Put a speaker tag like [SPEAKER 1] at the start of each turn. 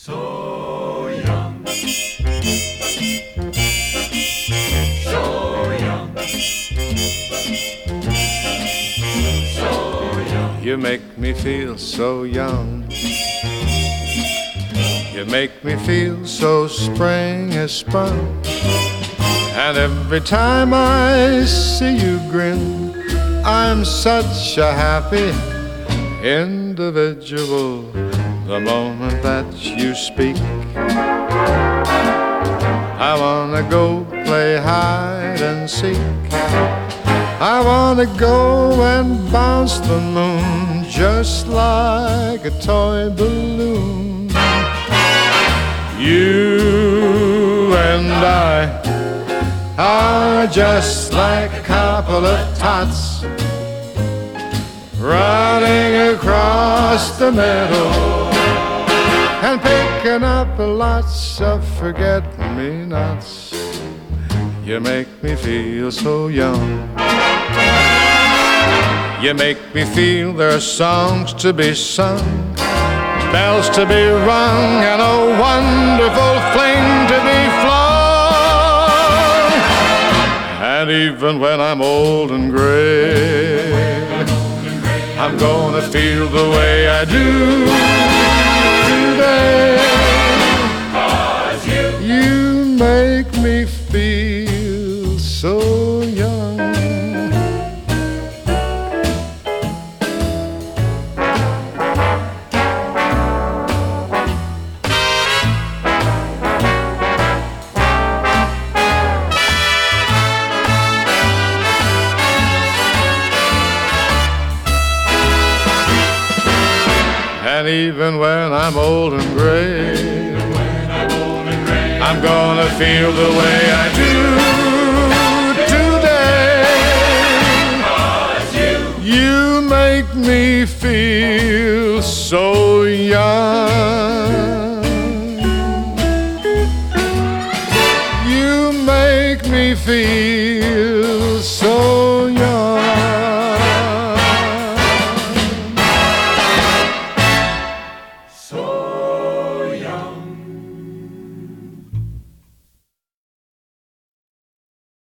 [SPEAKER 1] So young, so young, so young.
[SPEAKER 2] You make me feel so young. You make me feel so spring has sprung. And every time I see you grin, I'm such a happy individual. The moment that you speak, I wanna go play hide and seek. I wanna go and bounce the moon just like a toy balloon. You and I are just like a couple of tots running across the meadow and picking up lots of forget-me-nots. You make me feel so young. You make me feel there are songs to be sung, bells to be rung, and a wonderful fling to be flung. And even when I'm old and gray, I'm gonna feel the way I do today.
[SPEAKER 1] 'Cause
[SPEAKER 2] You make me feel so young. And even when I'm old and gray, I'm gonna feel the way I do today.
[SPEAKER 1] 'cause
[SPEAKER 2] You make me feel so young. You make me feel so